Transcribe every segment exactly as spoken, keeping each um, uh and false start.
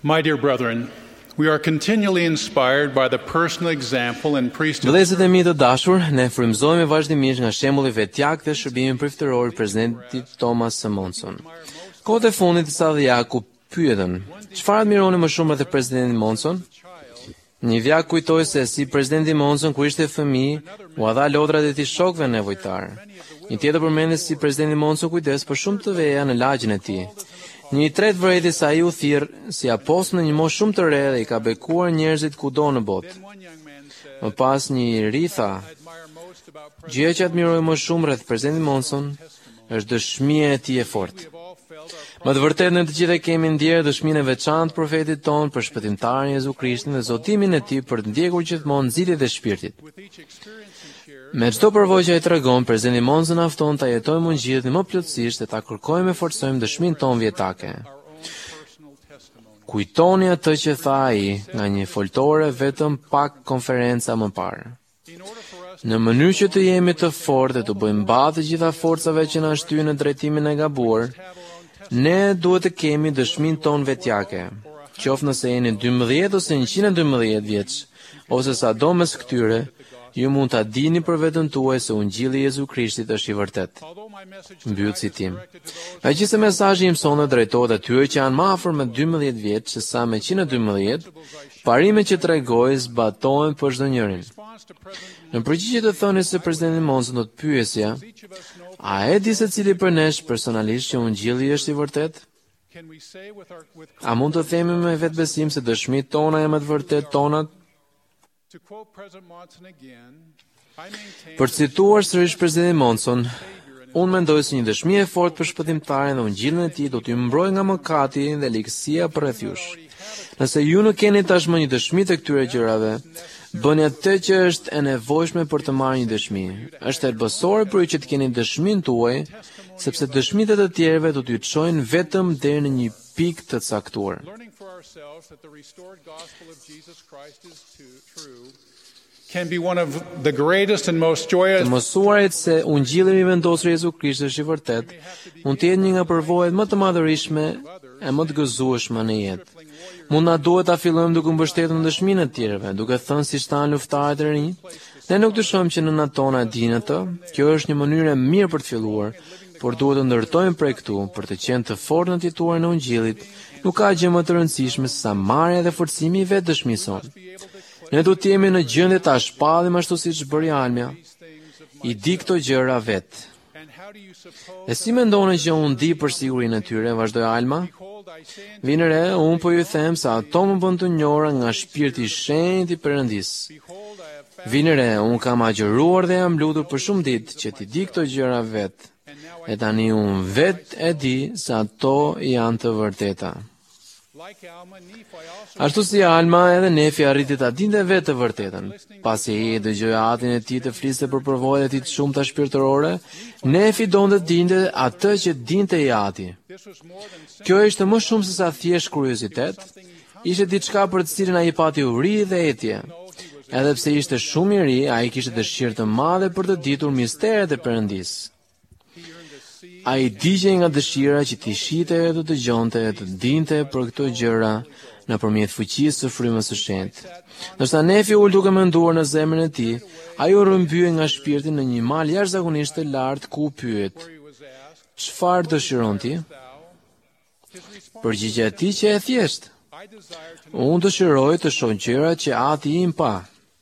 My dear brethren, we are continually inspired by the personal example and priesthood. Vëllezërit e mi të dashur, ne frymëzohemi vazhdimisht nga shembulli vetjak dhe shërbimi prifteror i presidentit Thomas S. Monson. Kohët e fundit disa dhjaku pyetën, çfarë admironi më shumë rreth presidentit Monson? Një vjak kujtoi se si presidenti Monson kur ishte fëmijë, u dha lodrat e tij shokëve nevojtar. Një tjetër përmendi si presidenti Monson kujdes për shumë të veja në lagjin e tij. Një i tretë vërejti se ai u thirr si apostoll në një moshë shumë të re dhe i ka bekuar njerëzit kudo në botë. Më pas një i ri tha, gjëja që admiroj më shumë rreth presidentit Monson është dëshmia e tij e fortë. Më të vërtetë ne të gjithë kemi ndjerë dëshminë e veçantë profetit ton për shpëtimtarin Jezu Krishtin dhe zotimin e tij për të ndjekur gjithmonë nxitjet e shpirtit. Me çdo përvojë që ai tregon, presidenti Monson afton ta jetojmë ungjillin më plotësisht dhe ta kërkojmë e forcojmë dëshminë tonë vjetake. Kujtoni atë që tha ai nga një foltore vetëm pak konferenca më parë. Në mënyrë që të jemi të fortë dhe të bëjmë mbath të gjitha forcave që na shtyjnë në drejtimin e gabuar, ne duhet të kemi dëshminë tonë vetjake, qoftë nëse jeni dymbëdhjetë ose njëqind e dymbëdhjetë vjeç, ose sado mes këtyre, ju mund ta dini për veten tuaj se ungjilli i Jezu Krishtit është i vërtetë. Mbyll citim. Megjithëse mesazhi im sonë drejtohet atyre që janë më afër me dymbëdhjetë vjeç se sa me njëqind e dymbëdhjetë, parimet që tregoj zbatohen për çdo njërin. Në përgjigje të thënies së presidentit Monson do të pyesja, a e di se cili për nesh personalisht që ungjilli është i vërtetë? A mund të themi me vetbesim se dëshmitë tona janë më të vërtetë tonat? Për të cituar sërish presidentin Monson, unë mendoj se një dëshmi e fortë për shpëtimtarin dhe ungjillin e tij do t'ju mbrojë nga mëkati dhe ligësia përreth jush. Nëse ju nuk keni tashmë një dëshmi të këtyre gjërave, bëni atë që është e nevojshme për të marrë një dëshmi. Është helbësore për ju që të keni dëshminë tuaj, sepse dëshmitë e të tjerëve do t'ju çojnë vetëm deri në një pikë të caktuar. Can be one of the greatest and most joyous. Të mësuarit se ungjilli i vendosur Jezu Krisht është i vërtetë, mund të jetë një nga përvojat më të madhërishme e më të gëzueshme në jetë. Mund na duhet ta fillojmë duke mbështetur në dëshminë e tjerëve, duke thënë si shtan luftarët e rinj, ne nuk dyshojmë që nëna tona e dinë atë. Kjo është një mënyrë e mirë për të filluar, por duhet të ndërtojmë prej këtu për të qenë të fortë në të jetuarin e ungjillit. Nuk ka gjë më të rëndësishme se sa marrja dhe forcimi i vetë dëshmisë sonë. Ne do të jemi në gjendje ta shpallim ashtu siç bëri Almia. I di këto gjëra vetë. E si mendoni që unë di për sigurinë e tyre, vazhdoi Alma? Vinë re, unë po ju them se ato më bën të njohura nga shpirti i shenjtë i Perëndisë. Vinë re, unë kam agjëruar dhe jam lutur për shumë ditë që ti di këto gjëra vetë. E tani unë vetë e di se ato janë të vërteta. Ashtu si Alma, edhe Nefi arriti ta dinte vetë të vërtetën. Pasi ai dëgjoi atin e tij të fliste për përvojat e tij të shumta shpirtërore, Nefi donte të dinte atë që dinte i ati. Kjo ishte më shumë se sa thjesht kuriozitet, ishte diçka për të cilën ai pati uri dhe etje. Edhe pse ishte shumë i ri, ai kishte dëshirë të madhe për të ditur misteret e Perëndisë. Ai digjej nga dëshira që t'i shite e të dëgjonte e të dinte për këto gjëra nëpërmjet fuqisë së frymës së shenjtë. Ndërsa Nefi ul duke menduar në zemrën e tij, ai u rrëmbye nga shpirti në një mal jashtëzakonisht të lartë ku pyet: "Çfarë dëshiron ti?" Përgjigjja e tij që e thjeshtë: "Unë dëshiroj të shoh gjërat që ati im pa."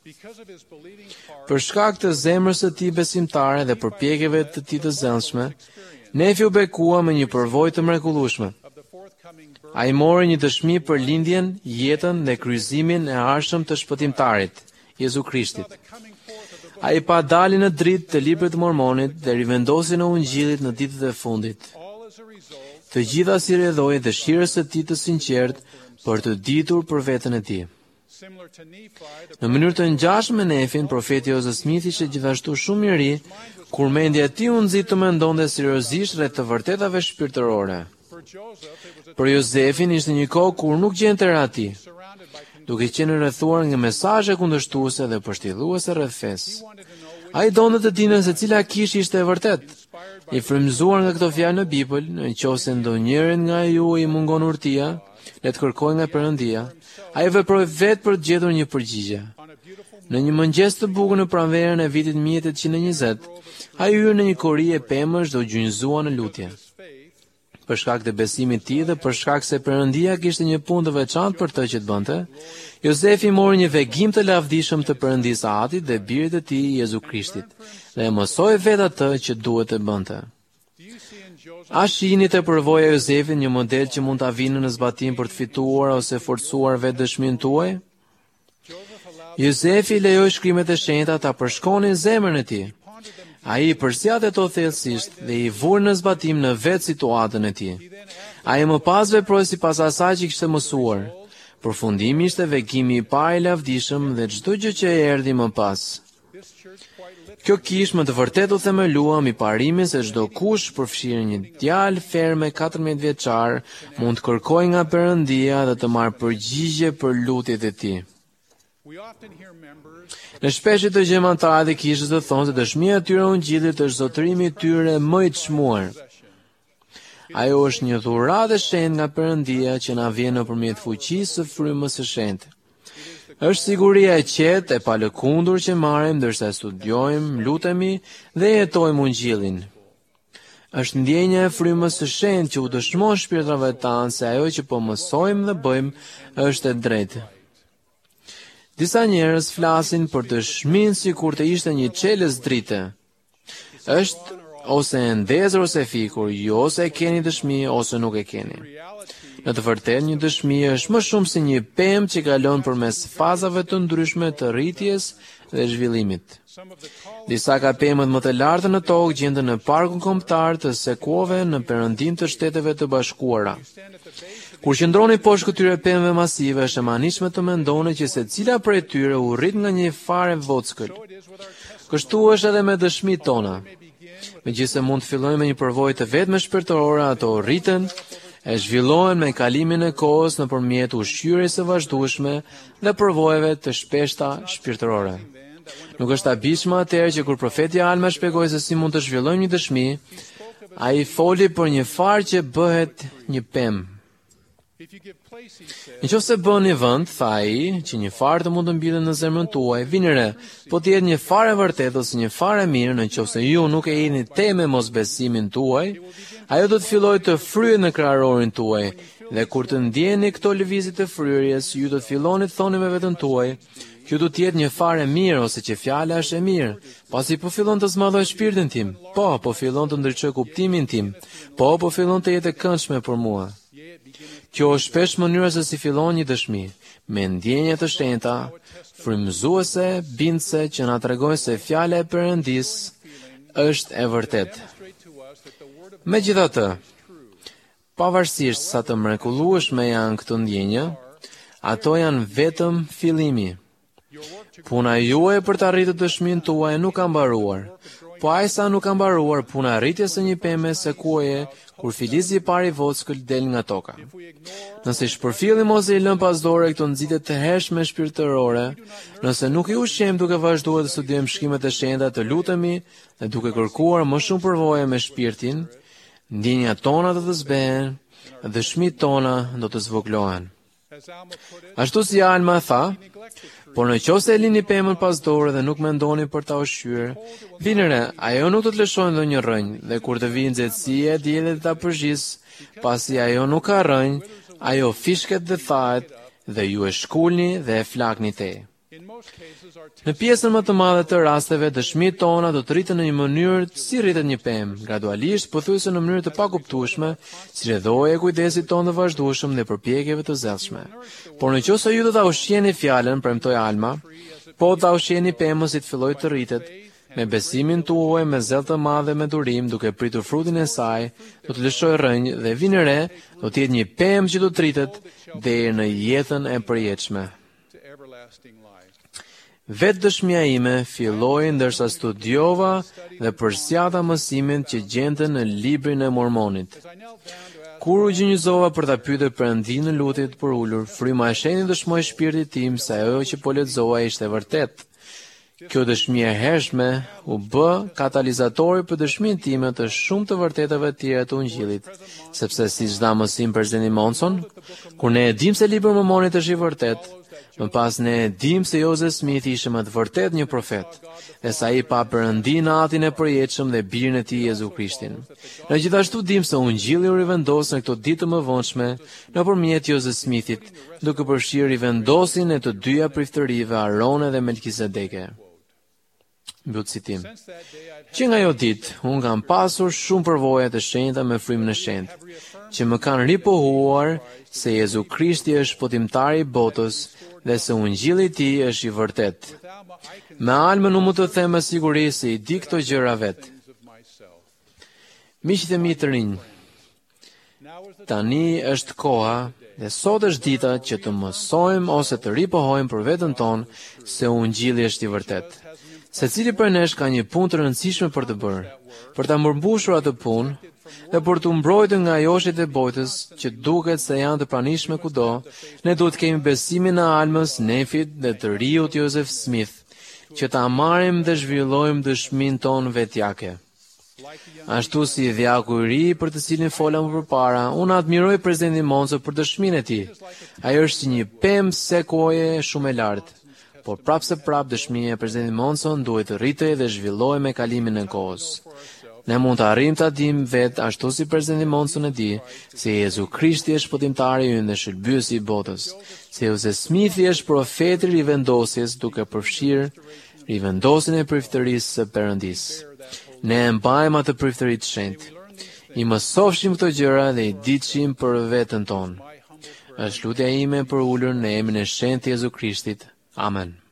Për shkak të zemrës së tij besimtare dhe përpjekjeve të tij të zënshme, Nefi u bekua me një përvojë të mrekullueshme. Ai mori një dëshmi për lindjen, jetën dhe kryqëzimin e arshëm të shpëtimtarit, Jezu Krishtit. Ai pa dalin në dritë të librit të Mormonit dhe rivendosi në ungjillit në ditët e fundit. Të gjitha si rrjedhoi dëshirës së tij të sinqertë për të ditur për veten e tij. Në mënyrë të ngjashme me Nefin, profeti Joseph Smith ishte gjithashtu shumë i ri, kur mendja e tij u nxit të mendonte seriozisht rreth të vërtetave shpirtërore. Për Jozefin ishte një kohë kur nuk gjente ra ti, duke qenë rrethuar nga mesazhe kundërshtuese dhe përshtilluese rreth fesë. Ai donte të dinte se cila kishë ishte e vërtetë. I frymzuar nga këto fjalë në Bibël, nëse ndonjërin nga ju i mungon urtia, le të kërkojë nga Perëndia. Ai veproi vetë për të gjetur një përgjigje. Në një mëngjes të bukur në pranverën e vitit mille ottëqind e njëzet, ai hyrë në një kori e pemësh dhe u gjunjëzua në lutje. Për shkak të besimit të tij dhe për shkak se Perëndia kishte një punë të veçantë për të që të bënte, Jozefi mori një vegim të lavdishëm të Perëndisë Atit dhe birit të tij Jezu Krishtit, dhe e mësoi vetë atë që duhet të bënte. A shihni të përvoja e Jozefit një model që mund ta vinë në zbatim për të fituar ose forcuar vetë dëshminë tuaj? Jozefi lejoi shkrimet e shenjta ta përshkonin zemrën e tij. Ai i përsjat ato thellësisht dhe i vuri në zbatim në vetë situatën e tij. Ai më pas veproi sipas asaj që kishte mësuar. Përfundimi ishte vegimi i parë i lavdishëm dhe çdo gjë që erdhi më pas. Kjo kish më të vërtet u themelua mbi parimin se çdo kush, përfshirë një djalë ferme katërmbëdhjetë vjeçar, mund të kërkojë nga Perëndia dhe të marrë përgjigje për lutjet e tij. Në shpesh të gjejmë antarët e kishës të thonë se dëshmia e tyre ungjillit është zotërimi i tyre më i çmuar. Ajo është një dhuratë e shenjtë nga Perëndia që na vjen nëpërmjet fuqisë së frymës së shenjtë. Është siguria e qetë e palëkundur që marrim ndërsa studiojmë, lutemi dhe jetojmë ungjillin. Është ndjenja e frymës së shenjtë që u dëshmon shpirtrave tanë se ajo që po mësojmë dhe bëjmë është e drejtë. Disa njerëz flasin për dëshminë sikur të ishte një çelës drite. Është ose e ndezur ose e fikur, jo ose e keni dëshmi ose nuk e keni. Në të vërtetë, një dëshmi është më shumë se një pemë që kalon përmes fazave të ndryshme të rritjes dhe zhvillimit. Disa ka pemët më të larta në tokë gjenden në parkun kombëtar të Sekuove në perëndim të Shteteve të Bashkuara. Kur qëndroni poshtë këtyre pemëve masive, është e manishme të mendoni që secila prej tyre u rrit nga një fare vockël. Kështu është edhe me dëshmitë tona. Megjithëse mund të fillojmë me një përvojë të vetme shpirtërore, ato rriten e zhvillohen me kalimin e kohës nëpërmjet ushqyerjes së vazhdueshme dhe përvojëve të shpeshta shpirtërore. Nuk është abishme atëherë që kur profeti Alma shpjegoi se si mund të zhvillojmë një dëshmi, ai foli për një far që bëhet një pemë. Në qoftë se bën një vend, tha ai, që një far të mund të mbilet në zemrën tuaj, vini re, po të jetë një far e vërtet ose një far e mirë, në qoftë se ju nuk e jeni te me mosbesimin tuaj, ajo do të fillojë të fryhet në kraharorin tuaj, dhe kur të ndjeni këto lëvizje të fryrjes, ju do të filloni të thoni me veten tuaj, kjo do të jetë një far e mirë ose që fjala është e mirë, pasi po fillon të zmadhoj shpirtin tim, po, po fillon të ndriçoj kuptimin tim, po, po fillon të jetë e këndshme për mua. Kjo është shpesh mënyra se si fillon një dëshmi, me ndjenja të shenjta, frymëzuese, bindëse që na tregojnë se fjala e Perëndisë është e vërtetë. Megjithatë, pavarësisht sa të mrekullueshme janë këto ndjenja, ato janë vetëm fillimi. Puna juaj për të arritur dëshminë tuaj nuk ka mbaruar, po ajsa nuk ka mbaruar puna rritjes së një peme sekuoje kur filizi i parë i vockël del nga toka. Nëse shpërfillim ose i lëm pas dore këto nxitje të hershme shpirtërore, nëse nuk i ushqejmë duke vazhduar të studiojmë shkrimet e shenjta, të lutemi dhe duke kërkuar më shumë përvoje me shpirtin, ndjenjat tona do të zbehen, dëshmitë tona do të zvoglohen. Ashtu si Alma tha, por në qoftë se e lini pemën pas dore dhe nuk mendoni për ta ushqyer, vini re, ajo nuk do të lëshojë ndonjë rrënjë, dhe kur të vijë nxehtësia e diellit ta përgjis, pasi ajo nuk ka rrënjë, ajo fishket dhe thahet, dhe ju e shkulni dhe e flakni te. Në pjesën më të madhe të rasteve, dëshmitë tona do të rriten në një mënyrë si rritet një pemë, gradualisht, pothuajse në mënyrë të pakuptueshme, si rrjedhoja e kujdesit tonë të vazhdueshëm dhe përpjekjeve të zellshme. Por nëse ju do ta ushqeni fjalën, premtoi Alma, po ta ushqeni pemën si të fillojë të rritet, me besimin tuaj, me zell të madh dhe me durim, duke pritur frutin e saj, do të lëshojë rrënjë dhe vini re, do të jetë një pemë që do të rritet deri në jetën e përjetshme. Vetë dëshmia ime filloi ndërsa studiova dhe përsjata mësimin që gjenden në librin e Mormonit. Kur u gjinjëzova për ta pyetur Perëndin në lutje për ulur, fryma e shenjtë dëshmoi shpirtit tim se ajo që po lexoja ishte e vërtetë. Kjo dëshmi e hershme u bë katalizatori për dëshminë time të shumë të vërtetave të tjera të Ungjillit, sepse siç dha mësim Presidenti Monson, kur ne e dim se libri i Mormonit është i vërtet, më pas ne e dim se Joseph Smith ishte më të vërtet një profet, dhe sa i pa Perëndin në atin e përjetshëm dhe birin e tij Jezu Krishtin. Ne gjithashtu dim se Ungjilli u rivendos në këto ditë të mëvonshme nëpërmjet Joseph Smithit, duke përfshirë rivendosjen e të dyja priftërive Arone dhe Melkizedeke. Mbyll citim. Që nga ajo ditë, unë kam pasur shumë përvoja të shenjta me frymën e shenjtë, që më kanë ripohuar se Jezu Krishti është potimtari i botës dhe se Ungjilli i tij është i vërtet. Me almën unë mund të them me siguri se i di këto gjëra vet. Miqtë e mi të rinj, tani është koha dhe sot është dita që të mësojmë ose të ripohojmë për veten tonë se Ungjilli është i vërtet. Secili prej nesh ka një punë të rëndësishme për të bërë, për ta mbërmbushur atë punë dhe për të mbrojtur nga joshit e botës që duket se janë të pranishme kudo. Ne duhet të kemi besimin në almës, nefit dhe të riut Joseph Smith, që ta marrim dhe zhvillojmë dëshminë tonë vetjake. Ashtu si djaku i ri për të cilin fola më përpara, unë admiroj Presidentin Monson për dëshminë e tij. Ai është si një pemë sekoje shumë e lartë. Por prapë se prapë dëshmia e Presidentit Monson duhet të rritej dhe zhvillohet me kalimin e kohës. Ne mund të arrijmë ta dim vetë ashtu si Presidenti Monson e di, se Jezu Krishti është potimtari ynë dhe shërbyesi i botës, se Joseph Smithi është profeti i rivendosjes duke përfshirë rivendosjen e priftërisë së Perëndisë. Ne e mbajmë atë priftëri të shenjtë. I mësofshim këto gjëra dhe i diçim për veten tonë. Është lutja ime për ulur në emrin e shenjtë të Jezu Krishtit. Amen.